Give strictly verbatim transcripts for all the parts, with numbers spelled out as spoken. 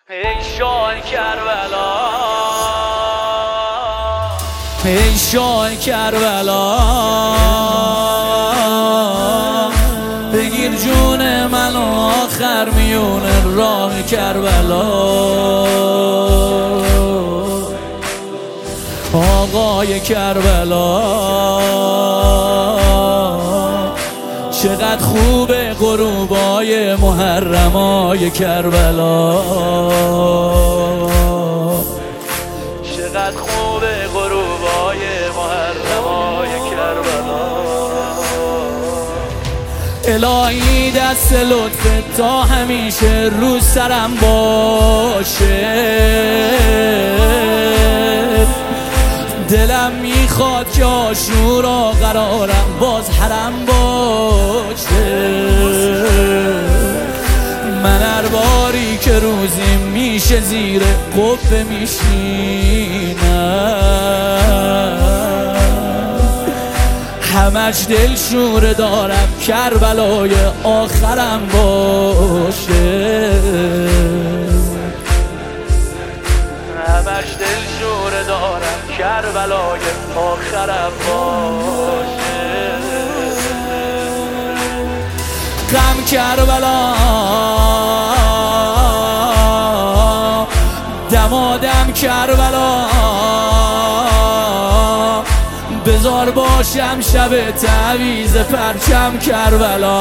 ای شاه کربلا، ای شاه کربلا، بگیر جون من آخر میون راه کربلا. آقای کربلا چقدر خوبه غروبای محرمای کربلا، چقدر خوبه غروبای محرمای کربلا. الهی دست لطفت تا همیشه رو سرم باشه، دلم میخواد که آشورا قرارم باز حرم باشه. من هر باری که روزی میشه زیر قبه میشینم، همش دلشوره دارم کربلای آخرم باشه، همش دلشوره دارم کربلای آخرم باشه. غم کربلا دمادم کربلا، بزار باشم شب تعویض پرچم کربلا.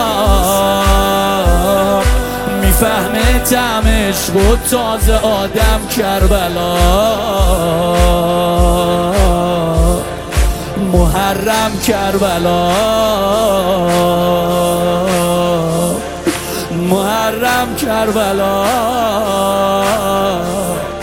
میفهمه طعم عشق و تازه آدم کربلا، محرم کربلا، محرم کربلا.